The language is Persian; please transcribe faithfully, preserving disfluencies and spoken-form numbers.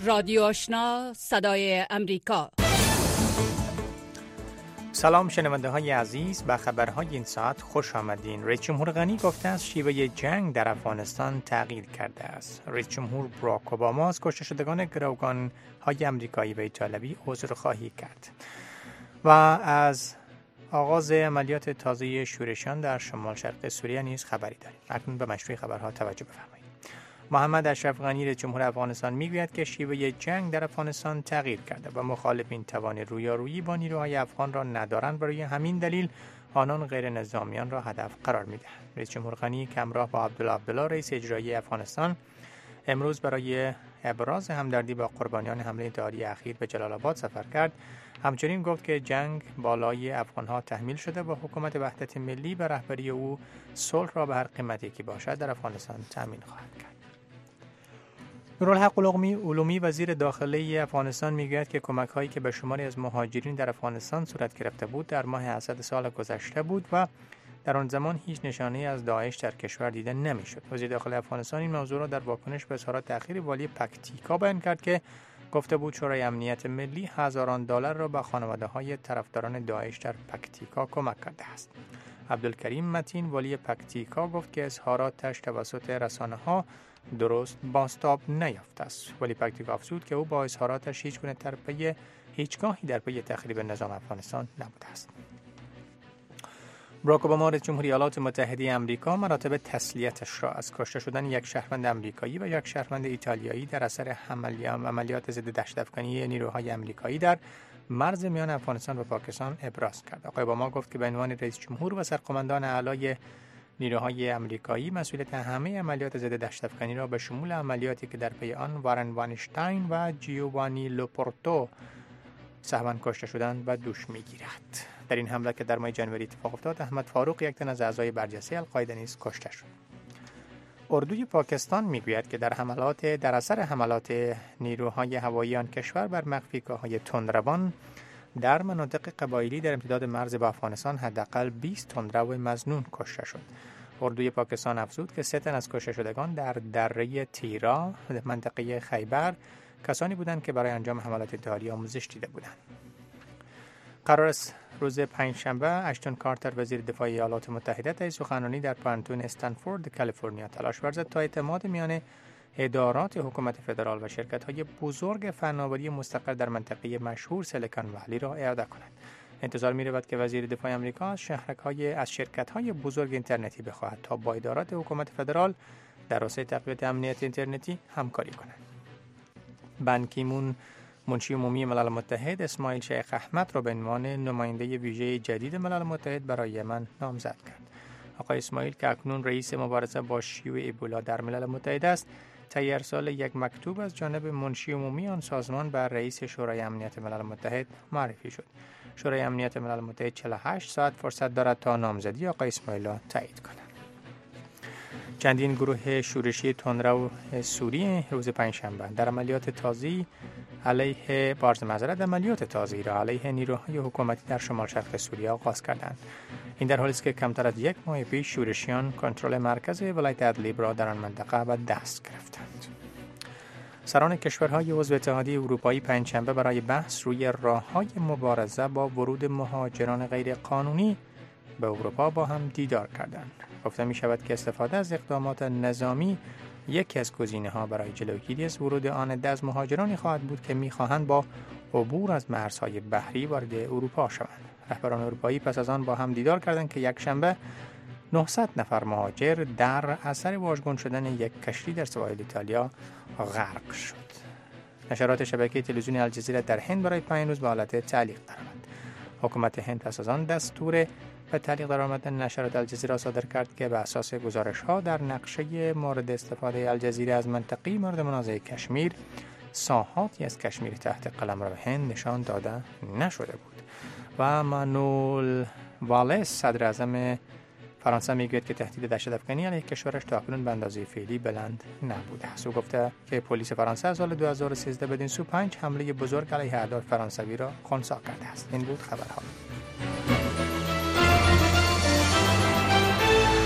رادیو آشنا صدای امریکا. سلام شنونده های عزیز، به خبرهای این ساعت خوش آمدین. رئیس جمهور غنی گفته است شیوه جنگ در افغانستان تغییر کرده است. رئیس جمهور باراک اوباما از کشته شدگان گروگان های امریکایی و ایتالیایی عذرخواهی کرد و از آغاز عملیات تازه شورشیان در شمال شرق سوریه نیز خبری داریم. اکنون به مشروع خبرها توجه بفرمایید. محمد اشرف غنی رئیس جمهور افغانستان میگوید که شیوه جنگ در افغانستان تغییر کرده و مخالفین توان رویارویی با نیروهای افغان را ندارند. برای همین دلیل آنان غیر نظامیان را هدف قرار میدهند. رئیس جمهور غنی که همراه با عبدالله عبدالله رئیس اجرایی افغانستان امروز برای ابراز همدردی با قربانیان حمله انتحاری اخیر به جلال آباد سفر کرد، همچنین گفت که جنگ بالای افغانها تحمیل شده و حکومت وحدت ملی به رهبری او صلح را به هر قیمتی که باشد در افغانستان تامین خواهد کرد. نورالحق علومی وزیر داخلی افغانستان میگوید که کمک هایی که به شماری از مهاجرین در افغانستان صورت گرفته بود در ماه اسد سال گذشته بود و در آن زمان هیچ نشانه از داعش در کشور دیده نمیشد. وزیر داخلی افغانستان این موضوع را در واکنش به اظهارات تأخیر والی پکتیکا بیان کرد که گفته بود شورای امنیت ملی هزاران دلار را به خانواده های طرفداران داعش در پکتیکا کمک کرده است. عبدالکریم متین والی پکتیکا گفت که اظهاراتش توسط رسانه ها درست بازتاب نیافته است. ولی پکتیکا افزود که او با اظهاراتش هیچ گونه در پی هیچگاهی در پی تخریب نظام افغانستان نبوده است. باراک اوباما رئیس جمهور ایالات متحده آمریکا مراتب تسلیتش را از کشته شدن یک شهروند آمریکایی و یک شهروند ایتالیایی در اثر عملیات ضد دهشت‌افکنی نیروهای آمریکایی در مرز میان افغانستان و پاکستان ابراز کرد. آقای اوباما گفت که به عنوان رئیس جمهور و سرقماندان اعلای نیروهای آمریکایی مسئولیت همه عملیات ضد دهشت‌افکنی را به شمول عملیاتی که در پی آن وارن وانشتاین و جیووانی لوپورتو سهماً کشته شدند و دوش می‌گیرد. در این حمله که در ماه ژانویه اتفاق افتاد، احمد فاروق یک تن از اعضای برجسته القاعده نیز کشته شد. اردوی پاکستان میگوید که در حملات در اثر حملات نیروهای هوایی آن کشور بر مخفیگاه‌های تندروان در مناطق قبایلی در امتداد مرز با افغانستان حداقل بیست تندرو مظنون کشته شد. اردوی پاکستان افزود که سه تن از کشته شدگان در دره تیرا منطقه خیبر کسانی بودند که برای انجام حملات انتحاری آموزش دیده بودند. قرار است روز پنجشنبه اشتون کارتر وزیر دفاع ایالات متحده طی سخنرانی در پانتون استنفورد کالیفرنیا تلاش ورزد تا اعتماد میان ادارات حکومت فدرال و شرکت‌های بزرگ فناوری مستقر در منطقه مشهور سیلیکون ولی را اعاده کند. انتظار می‌رود که وزیر دفاع آمریکا از شرکت‌های از شرکت‌های بزرگ اینترنتی بخواهد تا با ادارات حکومت فدرال در راستای تقویت امنیت اینترنتی همکاری کنند. بان کی مون منشی عمومی ملل متحد اسماعیل شیخ احمد را به عنوان نماینده ویژه جدید ملل متحد برای یمن نامزد کرد. آقای اسماعیل که اکنون رئیس مبارزه با شیوع ابولا در ملل متحد است، طی ارسال یک مکتوب از جانب منشی عمومی آن سازمان بر رئیس شورای امنیت ملل متحد معرفی شد. شورای امنیت ملل متحد چهل و هشت ساعت فرصت دارد تا نامزدی آقای اسماعیل را تایید کند. چندین گروه شورشی تندرو سوریه روز پنجشنبه در عملیات تازه‌ای علیه بارز معذرت عملیات تازه‌ای را علیه نیروهای حکومتی در شمال شرق سوریه آغاز کردند. این در حالی است که کمتر از یک ماه پیش شورشیان کنترل مرکز ولایت ادلیب را در آن منطقه به دست گرفتند. سران کشورهای عضو اتحادیه اروپایی پنجشنبه برای بحث روی راه‌های مبارزه با ورود مهاجران غیر قانونی به اروپا با هم دیدار کردند. گفته می شود که استفاده از اقدامات نظامی یکی از گزینه‌ها برای جلوگیری از ورود آن از مهاجرانی خواهد بود که می‌خواهند با عبور از مرزهای بحری وارد اروپا شوند. رهبران اروپایی پس از آن با هم دیدار کردند که یک شنبه نهصد نفر مهاجر در اثر واژگون شدن یک کشتی در سواحل ایتالیا غرق شد. نشرات شبکه تلویزیونی الجزیره در هند برای پنج روز به حالت تعلیق درآمد. حکومت هند پس از آن دستور به تعلیق درآمدن نشرات الجزیره صادر کرد که به اساس گزارش‌ها در نقشه مورد استفاده الجزیره از منطقه مورد منازعه کشمیر، ساحاتی از کشمیر تحت قلمرو هند نشان داده نشده بود. و مانوئل والس صدر اعظم فرانسه میگوید که تهدید دهشت‌افکنی علیه کشورش تا اکنون به اندازه فعلی بلند نبوده است. او گفته که پلیس فرانسه از سال دو هزار و سیزده بدین سو پنج حمله بزرگ علیه اهداف فرانسوی را خنثی کرده است. این بود خبرها.